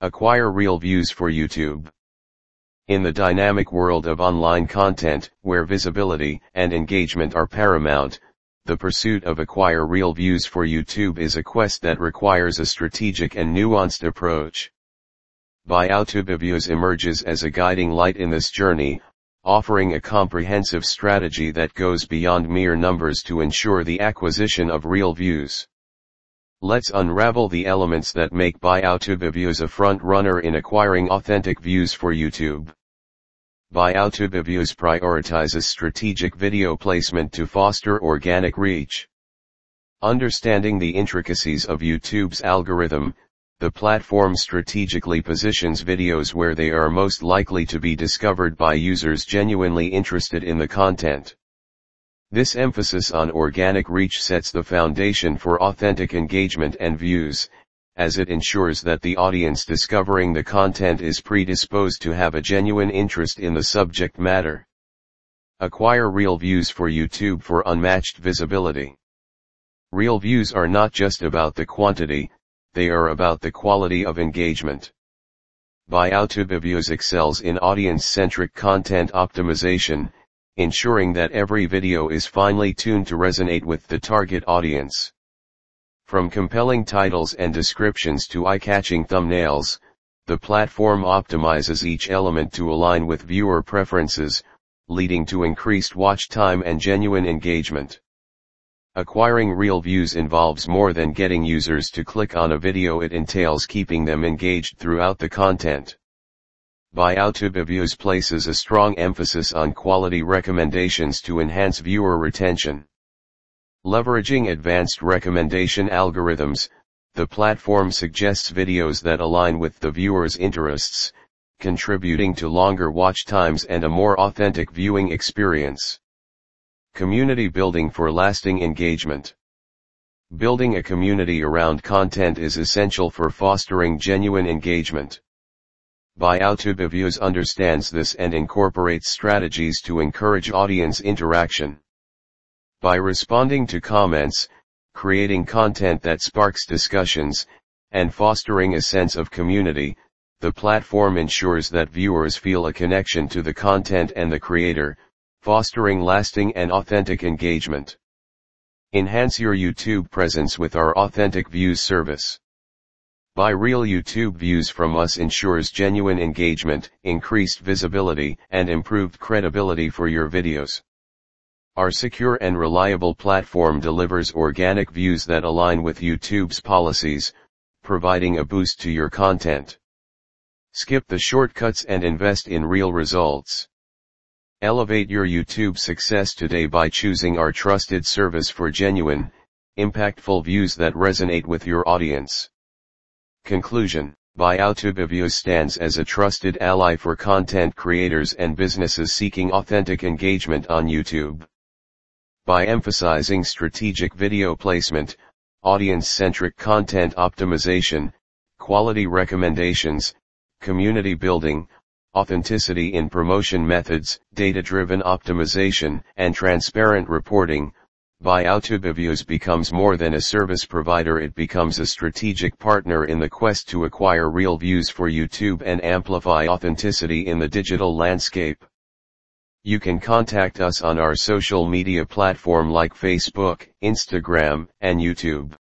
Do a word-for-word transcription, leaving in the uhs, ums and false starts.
Acquire real views for YouTube. In the dynamic world of online content, where visibility and engagement are paramount, the pursuit of acquire real views for YouTube is a quest that requires a strategic and nuanced approach. BuyOuTubeViews emerges as a guiding light in this journey, offering a comprehensive strategy that goes beyond mere numbers to ensure the acquisition of real views. Let's unravel the elements that make BuyOuTubeViews a front-runner in acquiring authentic views for YouTube. BuyOuTubeViews prioritizes strategic video placement to foster organic reach. Understanding the intricacies of YouTube's algorithm, the platform strategically positions videos where they are most likely to be discovered by users genuinely interested in the content. This emphasis on organic reach sets the foundation for authentic engagement and views, as it ensures that the audience discovering the content is predisposed to have a genuine interest in the subject matter. Acquire real views for YouTube for unmatched visibility. Real views are not just about the quantity, they are about the quality of engagement. BuyOuTubeViews excels in audience-centric content optimization, ensuring that every video is finely tuned to resonate with the target audience. From compelling titles and descriptions to eye-catching thumbnails, the platform optimizes each element to align with viewer preferences, leading to increased watch time and genuine engagement. Acquiring real views involves more than getting users to click on a video. It entails keeping them engaged throughout the content. BuyOuTubeViews places a strong emphasis on quality recommendations to enhance viewer retention. Leveraging advanced recommendation algorithms, the platform suggests videos that align with the viewer's interests, contributing to longer watch times and a more authentic viewing experience. Community building for lasting engagement. Building a community around content is essential for fostering genuine engagement. BuyOuTubeViews understands this and incorporates strategies to encourage audience interaction. By responding to comments, creating content that sparks discussions, and fostering a sense of community, the platform ensures that viewers feel a connection to the content and the creator, fostering lasting and authentic engagement. Enhance your YouTube presence with our Authentic Views service. Buy real YouTube views from us ensures genuine engagement, increased visibility, and improved credibility for your videos. Our secure and reliable platform delivers organic views that align with YouTube's policies, providing a boost to your content. Skip the shortcuts and invest in real results. Elevate your YouTube success today by choosing our trusted service for genuine, impactful views that resonate with your audience. Conclusion: BuyOuTubeViews stands as a trusted ally for content creators and businesses seeking authentic engagement on YouTube. By emphasizing strategic video placement, audience-centric content optimization, quality recommendations, community building, authenticity in promotion methods, data-driven optimization, and transparent reporting, BuyOuTubeViews becomes more than a service provider. It becomes a strategic partner in the quest to acquire real views for YouTube and amplify authenticity in the digital landscape. You can contact us on our social media platform like Facebook, Instagram, and YouTube.